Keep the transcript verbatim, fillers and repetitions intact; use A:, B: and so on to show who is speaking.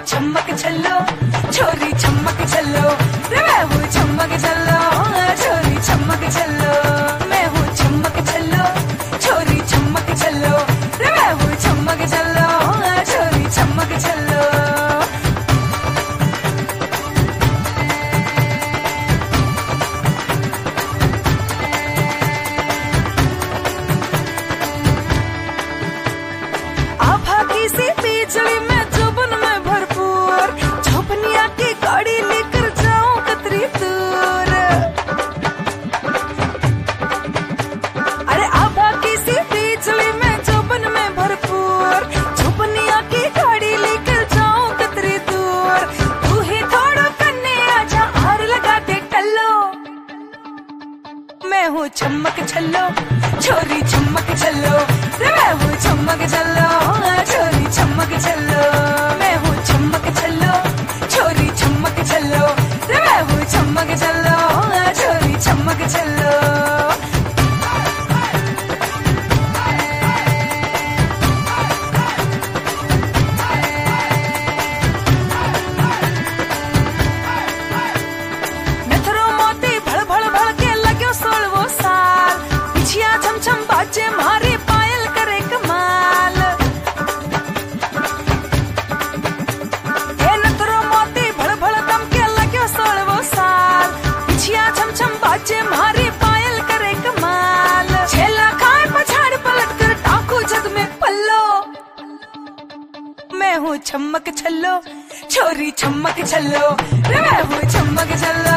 A: छम्मक छल्लो, छोरी छम्मक छल्लो, रे मैं हूँ छम्मक छल्लो, छोरी छम्मक छल्लो। मैं हूँ छम्मक छल्लो, छोरी छम्मक छल्लो, रे मैं हूँ छम्मक छल्लो, छोरी छम्मक छल्लो। सी बिजली में जुबन में भरपूर, झोपनिया की गाड़ी लेकर जाऊं कतरी दूर। अरे आभा की सी बिजली में जुबन में भरपूर, झोपनिया की गाड़ी लेकर जाऊं कतरी दूर। तू ही थोड़ा कन्ने आजा, हार लगा दे टल्लो। मैं हूँ छम्मक छल्लो, छोरी छम्मक छल्लो, रे मैं हूँ छम्मक छल्लो, छोरी छम्मक छल्लो। मैं हूँ छम्मक छल्लो, छोरी छम्मक छल्लो, रे मैं हूँ छम्मक छल्लो, छोरी छम्मक छल्लो। नथरो मोती भड़ भड़ भड़ के लाग्यो सोलवो साल, पिछिया छम छम बाजे मारी पायल करे कमाल। बाजे मारी पायल करे कमाल, छेला खाए पछाड़ पलट कर टाकू जग में पल्लो। मैं हूँ छम्मक छल्लो, छोरी छम्मक छल्लो, रे मैं हूँ छम्मक छल्लो।